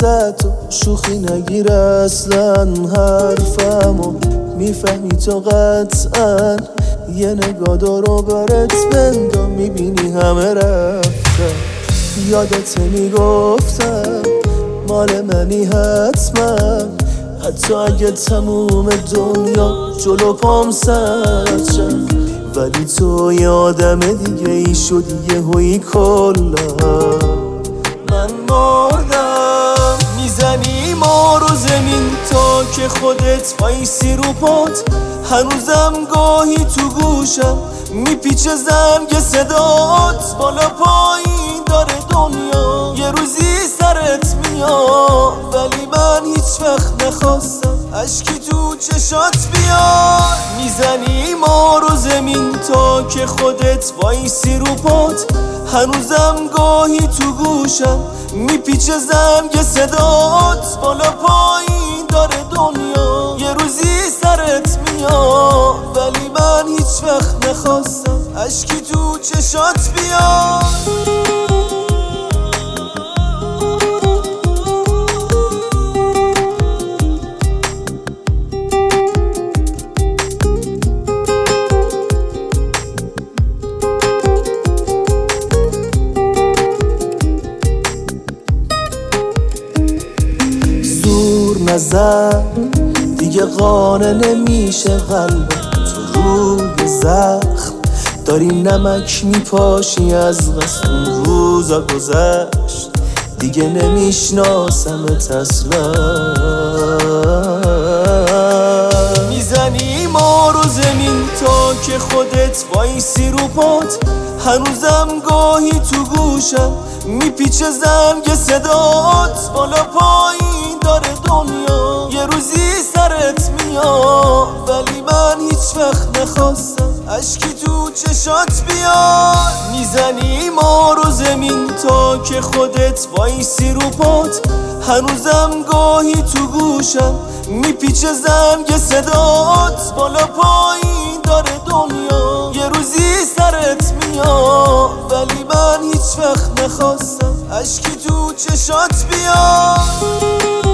ازت تو شوخی نگیر اصلا حرفمو میفهمی تو قطعا یه نگاه دارو برت بندم میبینی همه رفتن یادت میگفتم مال منی حتما حتی اگه تموم دنیا جلو پام سرد شد ولی تو یه آدم دیگه ای شدی یهویی کلا من مردم میزنی ما رو زمین تا که خودت وایسی رو پات هنوزم گاهی تو گوشم میپیچه زنگ صدات بالا پایین داره دنیا یه روزی سرت میاد ولی من هیچ وقت نخواستم اشکی تو چشات بیاد میزنی ما رو زمین تا که خودت وایسی رو پات هنوزم گاهی تو گوشم میپیچه زنگ صدات بالا پایین داره دنیا یه روزی سرت میاد ولی من هیچ وقت نخواستم اشکی تو چشات بیاد نزد دیگه قانه نمیشه قلبم تو روی زخم داری نمک میپاشی از قصد اون روزا گذشت دیگه نمیشناسمت اصلا میزنی ما رو زمین تا که خودت وایسی رو پات هنوزم گاهی تو گوشم میپیچه زنگ صدات بالا پایین داره دنیا یه روزی سرت میاد ولی من هیچ وقت نخواستم اشکی تو چشات بیاد میزنی ما رو زمین تا که خودت وایسی رو پات هنوزم گاهی تو گوشم میپیچه زنگ صدات بالا پایین داره دنیا یه روزی سرت میاد ولی من هیچ وقت نخواستم اشکی تو چشات بیاد